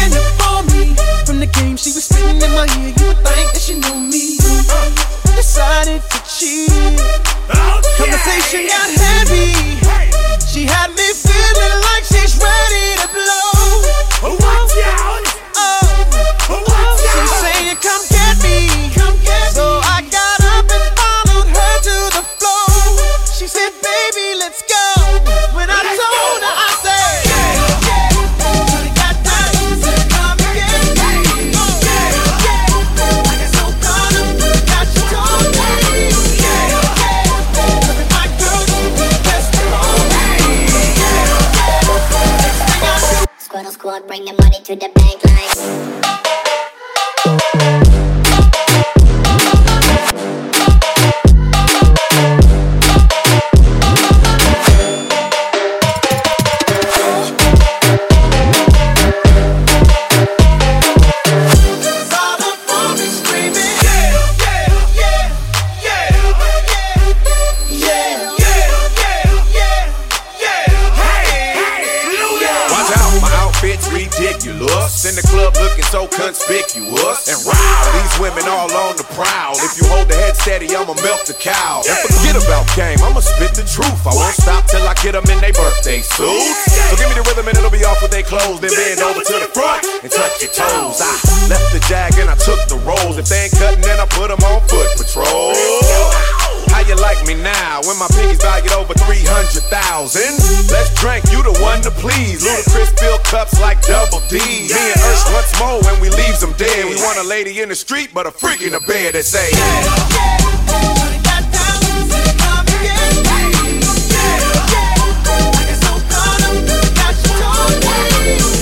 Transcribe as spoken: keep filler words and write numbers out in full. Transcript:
stand up for me. From the game she was spitting in my ear, you would think that she knew me. I decided to cheat. Conversation got heavy. She had me feeling like she's ready to blow. Watch out! Oh, she's saying, "Come get me." So I got up and followed her to the floor. She said, "Baby, let's go." When I told her, I said, "Yeah, yeah, shorty got time, so come get me." Oh, yeah, yeah, I got so caught up, got you told me. Yeah, yeah, look at my girl, best of all. Yeah, yeah, next thing I do. Squad on squad, bring the money to the bank line. In the club looking so conspicuous. And wow, these women all on the prowl. If you hold the head steady, I'ma milk the cow. And forget about game, I'ma spit the truth. I won't stop till I get them in their birthday suits. So give me the rhythm and it'll be off with their clothes. Then bend over to the front and touch your toes. I left the jag and I took the rolls. If they ain't cutting, then I put them on foot patrol. How you like me now when my pinkies valued over three hundred thousand? Let's drink, you the one to please. Ludacris fill cups like double D. Me and Ursh once more when we leaves them dead. We want a lady in the street, but a freak in the bed that say, yeah, yeah, shorty got time, so come get me. Yeah, yeah, I got so caught up, got you told me.